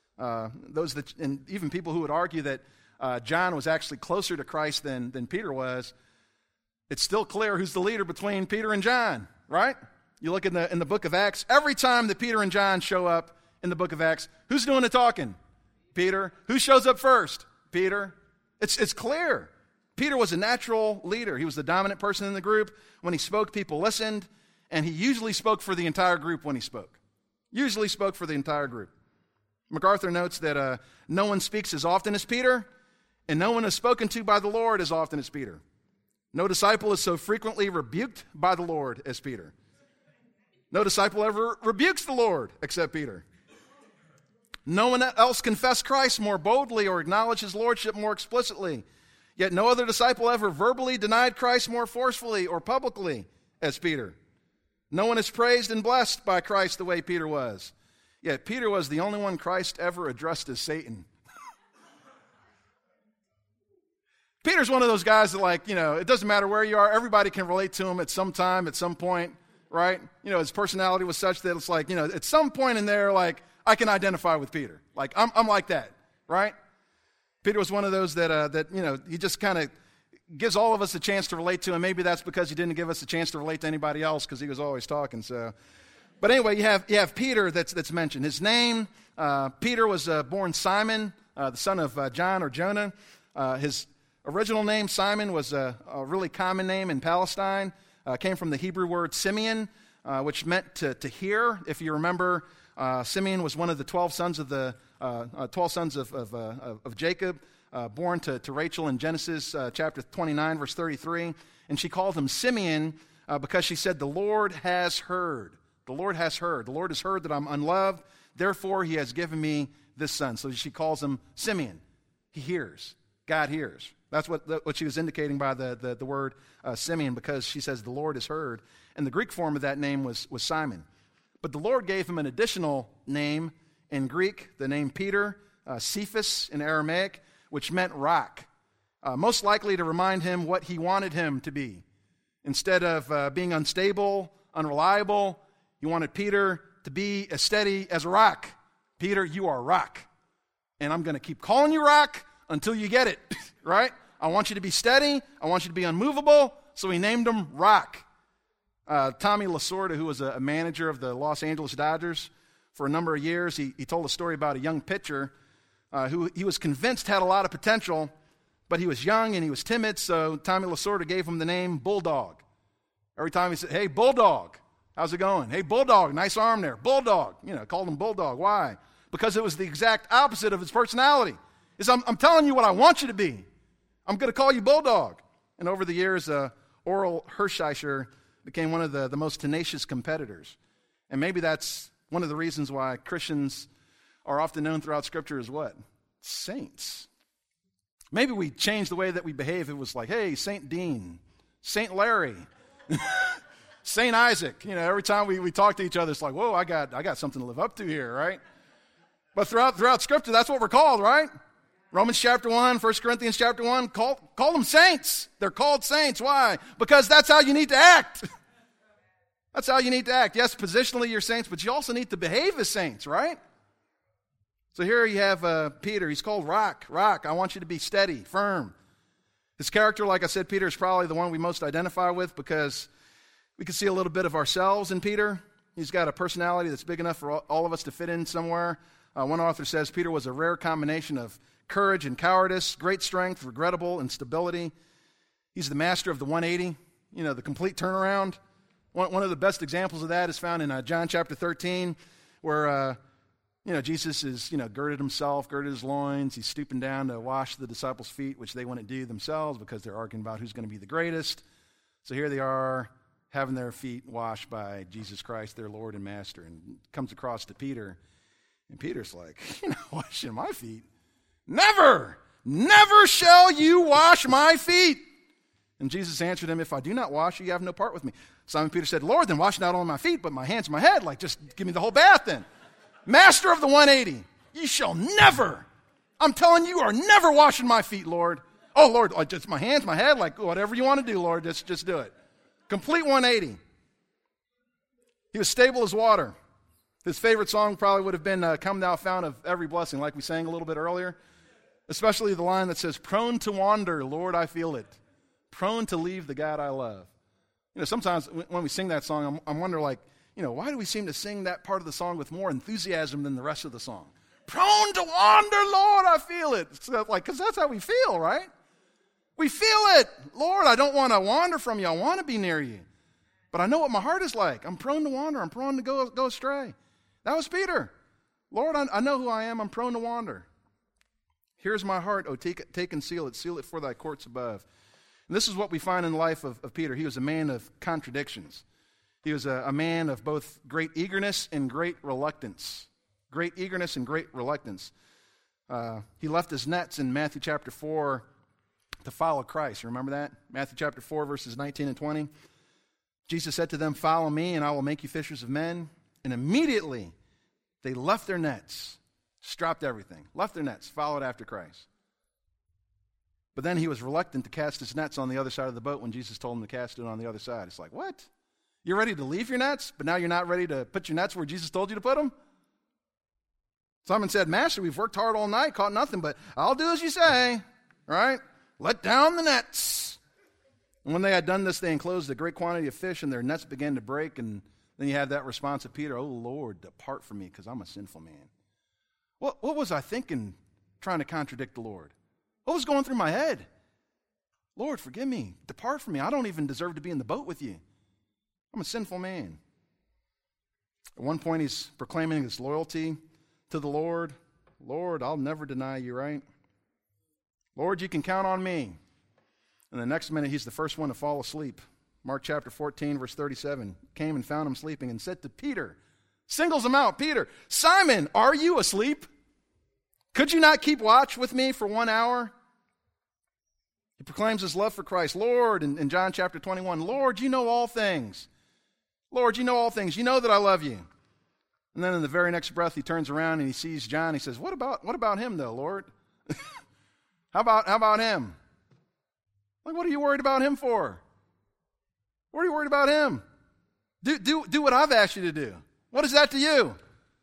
and even people who would argue that John was actually closer to Christ than Peter was. It's still clear who's the leader between Peter and John, right? You look in the book of Acts, every time that Peter and John show up in the book of Acts, who's doing the talking? Peter. Who shows up first? Peter. It's clear. Peter was a natural leader. He was the dominant person in the group. When he spoke, people listened, and he usually spoke for the entire group when he spoke. Usually spoke for the entire group. MacArthur notes that no one speaks as often as Peter, and no one is spoken to by the Lord as often as Peter. No disciple is so frequently rebuked by the Lord as Peter. No disciple ever rebukes the Lord except Peter. No one else confessed Christ more boldly or acknowledged his lordship more explicitly. Yet no other disciple ever verbally denied Christ more forcefully or publicly as Peter. No one is praised and blessed by Christ the way Peter was. Yet Peter was the only one Christ ever addressed as Satan. Peter's one of those guys that, it doesn't matter where you are, everybody can relate to him at some time, at some point. Right? His personality was such that it's at some point in there, I can identify with Peter. I'm like that, right? Peter was one of those that he just kind of gives all of us a chance to relate to, and maybe that's because he didn't give us a chance to relate to anybody else because he was always talking. So, but anyway, you have Peter that's mentioned. His name, Peter was born Simon, the son of John or Jonah. His original name, Simon, was a really common name in Palestine. Came from the Hebrew word Simeon, which meant to hear. If you remember, Simeon was one of the 12 sons of Jacob, born to Rachel in Genesis chapter 29, verse 33. And she called him Simeon because she said, "The Lord has heard. The Lord has heard. The Lord has heard that I'm unloved. Therefore, he has given me this son." So she calls him Simeon. He hears. God hears. That's what she was indicating by the word Simeon, because she says the Lord has heard. And the Greek form of that name was Simon. But the Lord gave him an additional name in Greek, the name Peter, Cephas in Aramaic, which meant rock, most likely to remind him what he wanted him to be. Instead of being unstable, unreliable, he wanted Peter to be as steady as a rock. Peter, you are a rock. And I'm going to keep calling you rock until you get it, right? I want you to be steady. I want you to be unmovable. So he named him Rock. Tommy Lasorda, who was a manager of the Los Angeles Dodgers for a number of years, he told a story about a young pitcher who he was convinced had a lot of potential, but he was young and he was timid, so Tommy Lasorda gave him the name Bulldog. Every time he said, "Hey, Bulldog, how's it going? Hey, Bulldog, nice arm there. Bulldog." Called him Bulldog. Why? Because it was the exact opposite of his personality. I'm telling you what I want you to be. I'm going to call you Bulldog. And over the years, Oral Hershiser became one of the most tenacious competitors. And maybe that's one of the reasons why Christians are often known throughout Scripture as what? Saints. Maybe we changed the way that we behave. It was like, hey, Saint Dean, Saint Larry, Saint Isaac. Every time we talk to each other, it's like, whoa, I got something to live up to here, right? But throughout Scripture, that's what we're called, right? Romans chapter 1, 1 Corinthians chapter 1, call them saints. They're called saints. Why? Because that's how you need to act. That's how you need to act. Yes, positionally you're saints, but you also need to behave as saints, right? So here you have Peter. He's called Rock. Rock, I want you to be steady, firm. His character, like I said, Peter is probably the one we most identify with because we can see a little bit of ourselves in Peter. He's got a personality that's big enough for all of us to fit in somewhere. One author says Peter was a rare combination of courage and cowardice, great strength, regrettable instability. He's the master of the 180, the complete turnaround. One of the best examples of that is found in John chapter 13, where, Jesus is, girded himself, girded his loins. He's stooping down to wash the disciples' feet, which they wouldn't do themselves because they're arguing about who's going to be the greatest. So here they are having their feet washed by Jesus Christ, their Lord and Master, and comes across to Peter. And Peter's like, washing my feet? Never shall you wash my feet. And Jesus answered him, "If I do not wash you, you have no part with me." Simon Peter said, "Lord, then wash not only my feet, but my hands and my head. Just give me the whole bath then." Master of the 180, you shall never, I'm telling you, are never washing my feet, Lord. Oh, Lord, just my hands, my head, whatever you want to do, Lord, just do it. Complete 180. He was stable as water. His favorite song probably would have been "Come Thou Fount of Every Blessing," like we sang a little bit earlier. Especially the line that says, "Prone to wander, Lord, I feel it. Prone to leave the God I love." Sometimes when we sing that song, I'm wondering, why do we seem to sing that part of the song with more enthusiasm than the rest of the song? Prone to wander, Lord, I feel it. Because that's how we feel, right? We feel it. Lord, I don't want to wander from you. I want to be near you. But I know what my heart is like. I'm prone to wander. I'm prone to go astray. That was Peter. Lord, I know who I am. I'm prone to wander. Here's my heart, oh, take and seal it for thy courts above. And this is what we find in the life of Peter. He was a man of contradictions. He was a man of both great eagerness and great reluctance. Great eagerness and great reluctance. He left his nets in Matthew chapter 4 to follow Christ. Remember that? Matthew chapter 4, verses 19 and 20. Jesus said to them, "Follow me, and I will make you fishers of men." And immediately they left their nets, dropped everything, left their nets, followed after Christ. But then he was reluctant to cast his nets on the other side of the boat when Jesus told him to cast it on the other side. It's like, what? You're ready to leave your nets, but now you're not ready to put your nets where Jesus told you to put them? Simon said, Master, we've worked hard all night, caught nothing, but I'll do as you say, right? Let down the nets. And when they had done this, they enclosed a great quantity of fish, and their nets began to break. And then you have that response of Peter, "Oh, Lord, depart from me, because I'm a sinful man." What was I thinking trying to contradict the Lord? What was going through my head? Lord, forgive me. Depart from me. I don't even deserve to be in the boat with you. I'm a sinful man. At one point, he's proclaiming his loyalty to the Lord. Lord, I'll never deny you, right? Lord, you can count on me. And the next minute, he's the first one to fall asleep. Mark chapter 14, verse 37, came and found him sleeping and said to Peter, singles him out, Peter, Simon, are you asleep? Could you not keep watch with me for 1 hour? He proclaims his love for Christ. Lord, in John chapter 21, Lord, you know all things. Lord, you know all things. You know that I love you. And then in the very next breath, he turns around and he sees John. He says, what about him though, Lord? How about him? Like, what are you worried about him for? What are you worried about him? Do what I've asked you to do. What is that to you?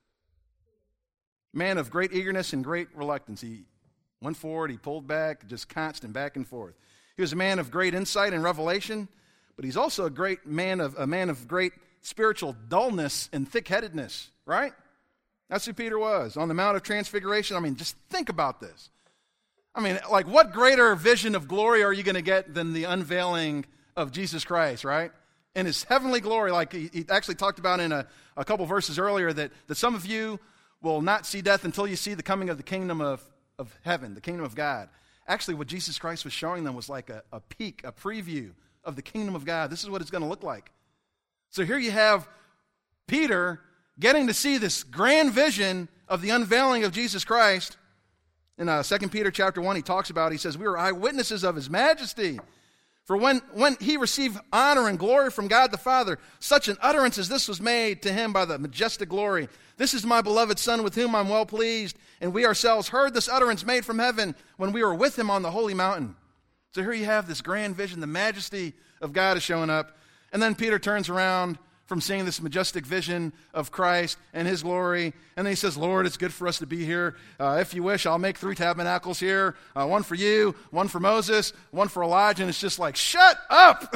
Man of great eagerness and great reluctance. He went forward, he pulled back, just constant back and forth. He was a man of great insight and revelation, but he's also a man of great spiritual dullness and thick-headedness, right? That's who Peter was. On the Mount of Transfiguration, I mean, just think about this. I mean, like, what greater vision of glory are you going to get than the unveiling of Jesus Christ, right? In his heavenly glory, like he actually talked about in a couple verses earlier, that some of you will not see death until you see the coming of the kingdom of heaven, the kingdom of God. Actually, what Jesus Christ was showing them was like a peek, a preview of the kingdom of God. This is what it's going to look like. So here you have Peter getting to see this grand vision of the unveiling of Jesus Christ. In 2 Peter chapter 1, he talks about, he says, we are eyewitnesses of his majesty. For when he received honor and glory from God the Father, such an utterance as this was made to him by the majestic glory. This is my beloved Son with whom I'm well pleased. And we ourselves heard this utterance made from heaven when we were with him on the holy mountain. So here you have this grand vision. The majesty of God is showing up. And then Peter turns around from seeing this majestic vision of Christ and his glory. And then he says, Lord, it's good for us to be here. If you wish, I'll make 3 tabernacles here. One for you, one for Moses, one for Elijah. And it's just like, shut up.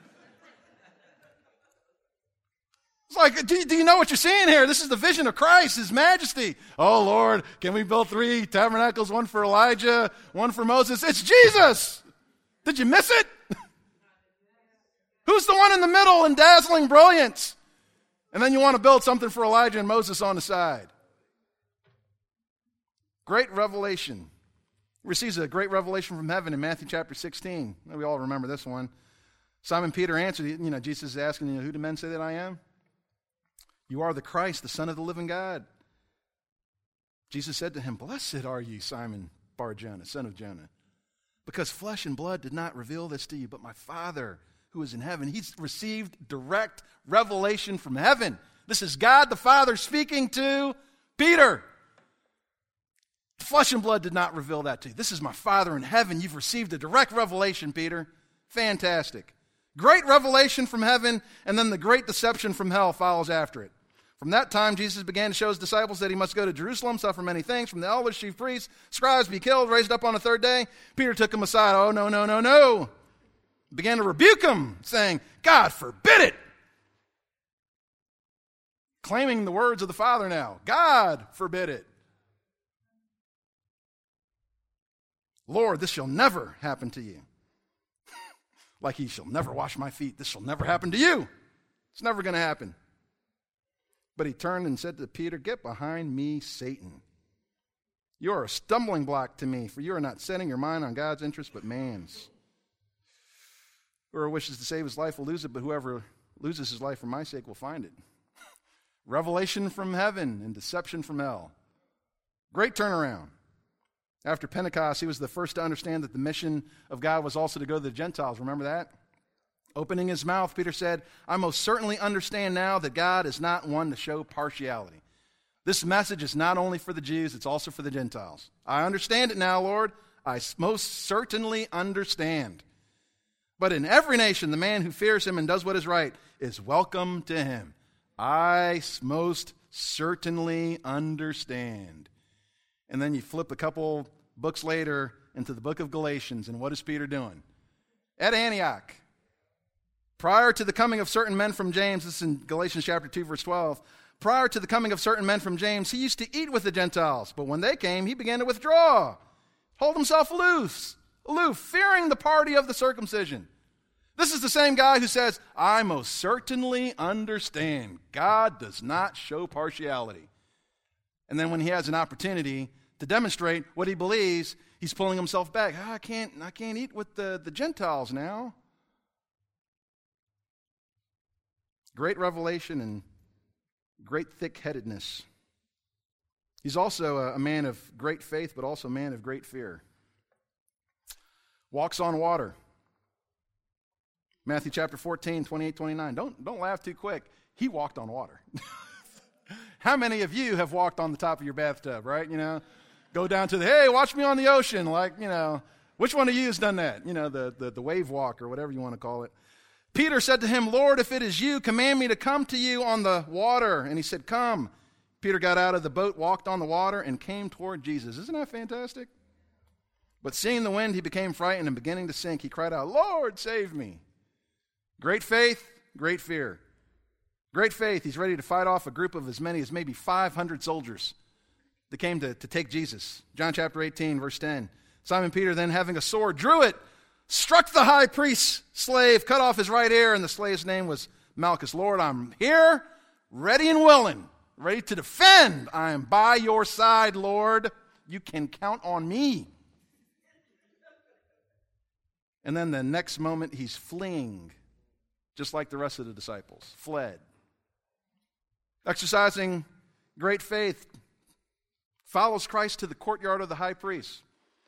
It's like, do you know what you're seeing here? This is the vision of Christ, his majesty. Oh, Lord, can we build 3 tabernacles? One for Elijah, one for Moses. It's Jesus. Did you miss it? Who's the one in the middle in dazzling brilliance? And then you want to build something for Elijah and Moses on the side. Great revelation. He receives a great revelation from heaven in Matthew chapter 16. We all remember this one. Simon Peter answered, Jesus is asking, who do men say that I am? You are the Christ, the Son of the living God. Jesus said to him, blessed are you, Simon Bar-Jonah, son of Jonah, because flesh and blood did not reveal this to you, but my Father who is in heaven. He's received direct revelation from heaven. This is God the Father speaking to Peter. Flesh and blood did not reveal that to you. This is my Father in heaven. You've received a direct revelation, Peter. Fantastic. Great revelation from heaven, and then the great deception from hell follows after it. From that time, Jesus began to show his disciples that he must go to Jerusalem, suffer many things from the elders, chief priests, scribes, be killed, raised up on the 3rd day. Peter took him aside. Oh, no. Began to rebuke him, saying, God forbid it. Claiming the words of the Father now. God forbid it. Lord, this shall never happen to you. Like he shall never wash my feet. This shall never happen to you. It's never going to happen. But he turned and said to Peter, get behind me, Satan. You are a stumbling block to me, for you are not setting your mind on God's interest, but man's. Whoever wishes to save his life will lose it, but whoever loses his life for my sake will find it. Revelation from heaven and deception from hell. Great turnaround. After Pentecost, he was the first to understand that the mission of God was also to go to the Gentiles. Remember that? Opening his mouth, Peter said, I most certainly understand now that God is not one to show partiality. This message is not only for the Jews, it's also for the Gentiles. I understand it now, Lord. I most certainly understand. But in every nation, the man who fears him and does what is right is welcome to him. I most certainly understand. And then you flip a couple books later into the book of Galatians, and what is Peter doing? At Antioch, prior to the coming of certain men from James, this is in Galatians chapter 2, verse 12, prior to the coming of certain men from James, he used to eat with the Gentiles, but when they came, he began to withdraw, hold himself aloof, fearing the party of the circumcision. This is the same guy who says, I most certainly understand God does not show partiality. And then when he has an opportunity to demonstrate what he believes, he's pulling himself back. I can't eat with the Gentiles now. Great revelation and great thick-headedness. He's also a man of great faith, but also a man of great fear. Walks on water. Matthew chapter 14, 28, 29. Don't laugh too quick. He walked on water. How many of you have walked on the top of your bathtub, right? Go down to hey, watch me on the ocean. Which one of you has done that? The wave walk or whatever you want to call it. Peter said to him, Lord, if it is you, command me to come to you on the water. And he said, come. Peter got out of the boat, walked on the water, and came toward Jesus. Isn't that fantastic? But seeing the wind, he became frightened, and beginning to sink, he cried out, Lord, save me. Great faith, great fear. Great faith, he's ready to fight off a group of as many as maybe 500 soldiers that came to take Jesus. John chapter 18, verse 10. Simon Peter then, having a sword, drew it, struck the high priest's slave, cut off his right ear, and the slave's name was Malchus. Lord, I'm here, ready and willing, ready to defend. I am by your side, Lord. You can count on me. And then the next moment, he's fleeing, just like the rest of the disciples, fled. Exercising great faith, follows Christ to the courtyard of the high priest.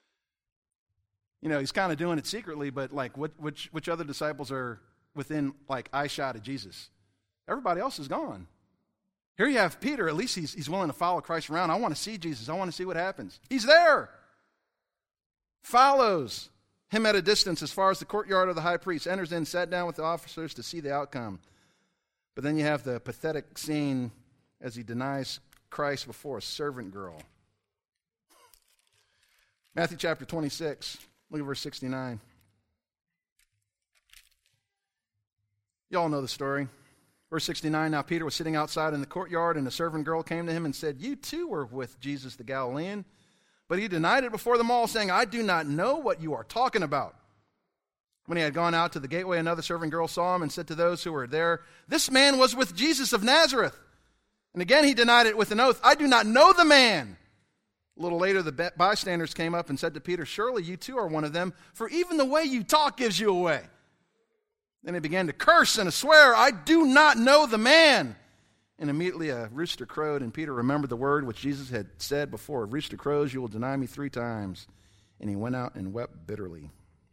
He's kind of doing it secretly, but which other disciples are within eye shot of Jesus? Everybody else is gone. Here you have Peter. At least he's willing to follow Christ around. I want to see Jesus. I want to see what happens. He's there. Follows him at a distance as far as the courtyard of the high priest. Enters in, sat down with the officers to see the outcome. But then you have the pathetic scene as he denies Christ before a servant girl. Matthew chapter 26. Look at verse 69. You all know the story. Verse 69, now Peter was sitting outside in the courtyard, and a servant girl came to him and said, you too were with Jesus the Galilean. But he denied it before them all, saying, I do not know what you are talking about. When he had gone out to the gateway, another servant girl saw him and said to those who were there, this man was with Jesus of Nazareth. And again he denied it with an oath, I do not know the man. A little later, the bystanders came up and said to Peter, surely you too are one of them, for even the way you talk gives you away. Then he began to curse and to swear, I do not know the man. And immediately a rooster crowed, and Peter remembered the word which Jesus had said before, if rooster crows, you will deny me 3 times. And he went out and wept bitterly.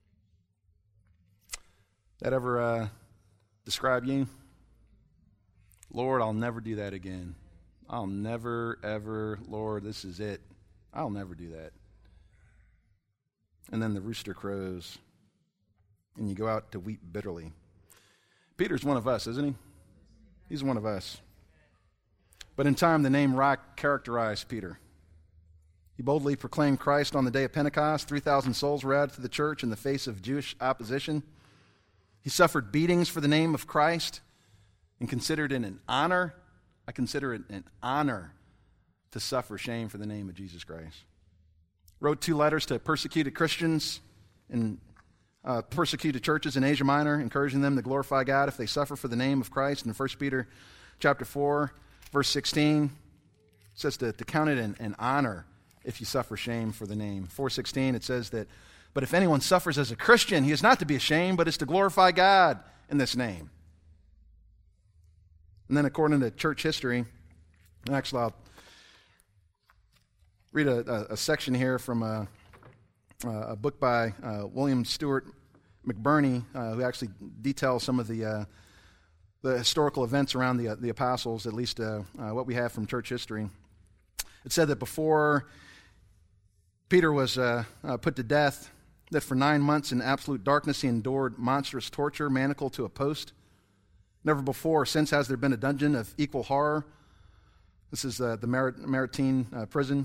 That ever describe you? Lord, I'll never do that again. I'll never, ever, Lord, this is it. I'll never do that. And then the rooster crows, and you go out to weep bitterly. Peter's one of us, isn't he? He's one of us. But in time, the name Rock characterized Peter. He boldly proclaimed Christ on the day of Pentecost. 3,000 souls were added to the church in the face of Jewish opposition. He suffered beatings for the name of Christ and considered it an honor. I consider it an honor to suffer shame for the name of Jesus Christ. Wrote 2 letters to persecuted Christians and persecuted churches in Asia Minor, encouraging them to glorify God if they suffer for the name of Christ. In 1 Peter chapter 4, verse 16, it says to count it an honor if you suffer shame for the name. 4:16, it says that, but if anyone suffers as a Christian, he is not to be ashamed, but is to glorify God in this name. And then according to church history, actually I'll read a section here from a book by William Stewart McBurney, who actually details some of the historical events around the apostles, at least what we have from church history. It said that before Peter was put to death, that for 9 months in absolute darkness he endured monstrous torture, manacled to a post. Never before or since has there been a dungeon of equal horror. This is the Maritime prison.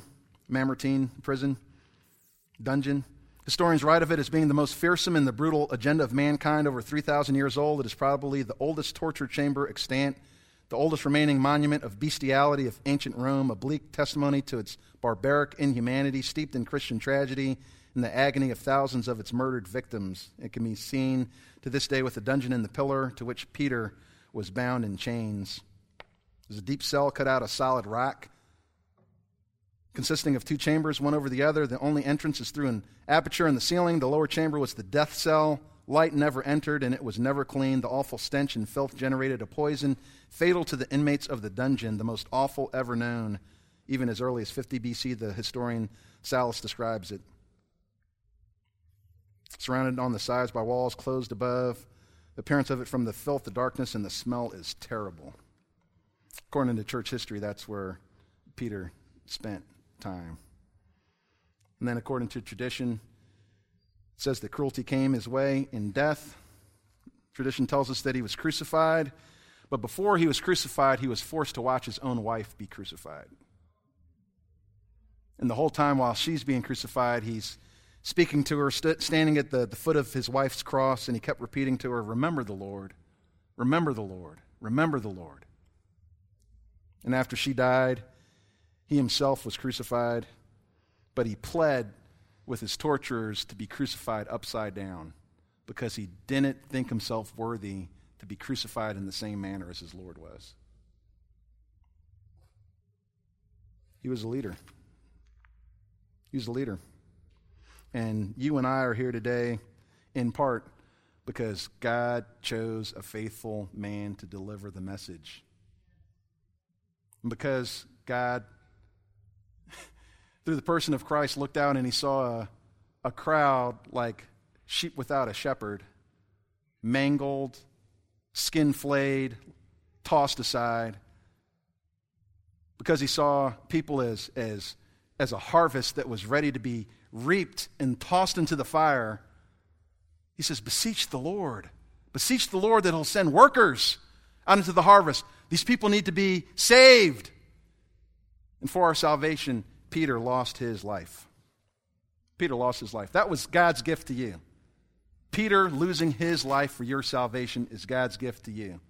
Mamertine prison, dungeon. Historians write of it as being the most fearsome and the brutal agenda of mankind, over 3,000 years old. It is probably the oldest torture chamber extant, the oldest remaining monument of bestiality of ancient Rome, a bleak testimony to its barbaric inhumanity, steeped in Christian tragedy and the agony of thousands of its murdered victims. It can be seen to this day with the dungeon and the pillar to which Peter was bound in chains. There's a deep cell cut out of solid rock, consisting of two chambers, one over the other. The only entrance is through an aperture in the ceiling. The lower chamber was the death cell. Light never entered, and it was never cleaned. The awful stench and filth generated a poison fatal to the inmates of the dungeon, the most awful ever known. Even as early as 50 BC, the historian Sallust describes it. Surrounded on the sides by walls, closed above. The appearance of it from the filth, the darkness, and the smell is terrible. According to church history, that's where Peter spent time. And then according to tradition, it says that cruelty came his way in death. Tradition tells us that he was crucified, but before he was crucified, he was forced to watch his own wife be crucified. And the whole time while she's being crucified, he's speaking to her, standing at the foot of his wife's cross, and he kept repeating to her, "Remember the Lord, remember the Lord, remember the Lord." And after she died, he himself was crucified, but he pled with his torturers to be crucified upside down because he didn't think himself worthy to be crucified in the same manner as his Lord was. He was a leader. He was a leader. And you and I are here today in part because God chose a faithful man to deliver the message. And because God, through the person of Christ, looked out and he saw a crowd like sheep without a shepherd, mangled, skin flayed, tossed aside. Because he saw people as a harvest that was ready to be reaped and tossed into the fire, he says, beseech the Lord that he'll send workers out into the harvest. These people need to be saved. And for our salvation, Peter lost his life. Peter lost his life. That was God's gift to you. Peter losing his life for your salvation is God's gift to you.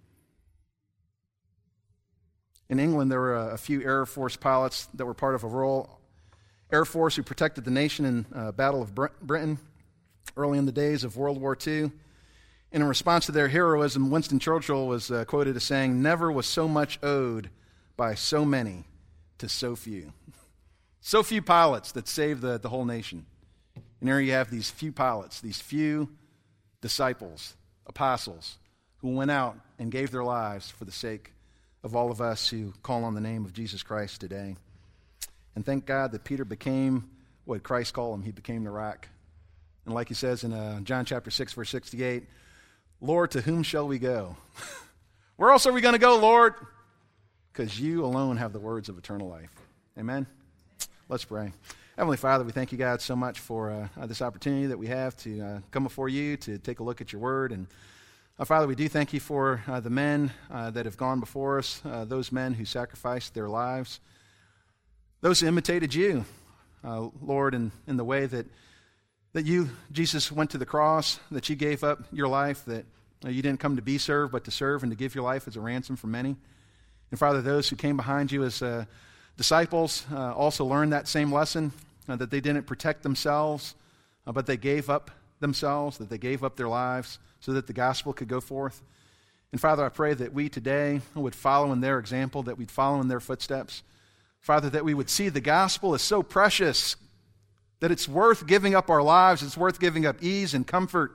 In England, there were a few Air Force pilots that were part of a Royal Air Force who protected the nation in Battle of Britain early in the days of World War II. And in response to their heroism, Winston Churchill was quoted as saying, "Never was so much owed by so many to so few." So few pilots that saved the whole nation. And here you have these few pilots, these few disciples, apostles, who went out and gave their lives for the sake of all of us who call on the name of Jesus Christ today. And thank God that Peter became what Christ called him. He became the rock. And like he says in John chapter 6, verse 68, "Lord, to whom shall we go?" Where else are we going to go, Lord? Because you alone have the words of eternal life. Amen? Let's pray. Heavenly Father, we thank you, God, so much for this opportunity that we have to come before you to take a look at your word. And Father, we do thank you for the men that have gone before us, those men who sacrificed their lives, those who imitated you, Lord, in the way that you, Jesus, went to the cross, that you gave up your life, that you didn't come to be served, but to serve and to give your life as a ransom for many. And Father, those who came behind you as disciples also learned that same lesson, that they didn't protect themselves, but they gave up themselves, that they gave up their lives so that the gospel could go forth. And Father, I pray that we today would follow in their example, that we'd follow in their footsteps. Father, that we would see the gospel as so precious that it's worth giving up our lives, it's worth giving up ease and comfort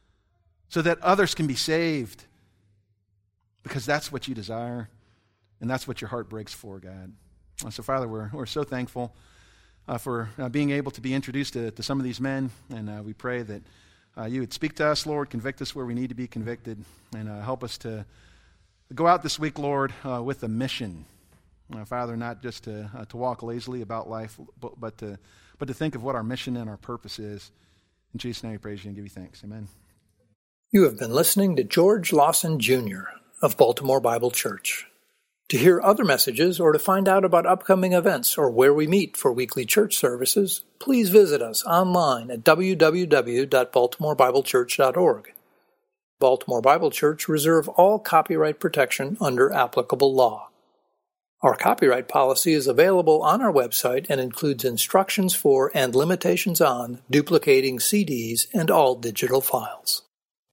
so that others can be saved. Because that's what you desire, and that's what your heart breaks for, God. So, Father, we're so thankful for being able to be introduced to some of these men, and we pray that you would speak to us, Lord, convict us where we need to be convicted, and help us to go out this week, Lord, with a mission. Father, not just to walk lazily about life, but to think of what our mission and our purpose is. In Jesus' name we praise you and give you thanks. Amen. You have been listening to George Lawson Jr. of Baltimore Bible Church. To hear other messages or to find out about upcoming events or where we meet for weekly church services, please visit us online at www.baltimorebiblechurch.org. Baltimore Bible Church reserve all copyright protection under applicable law. Our copyright policy is available on our website and includes instructions for and limitations on duplicating CDs and all digital files.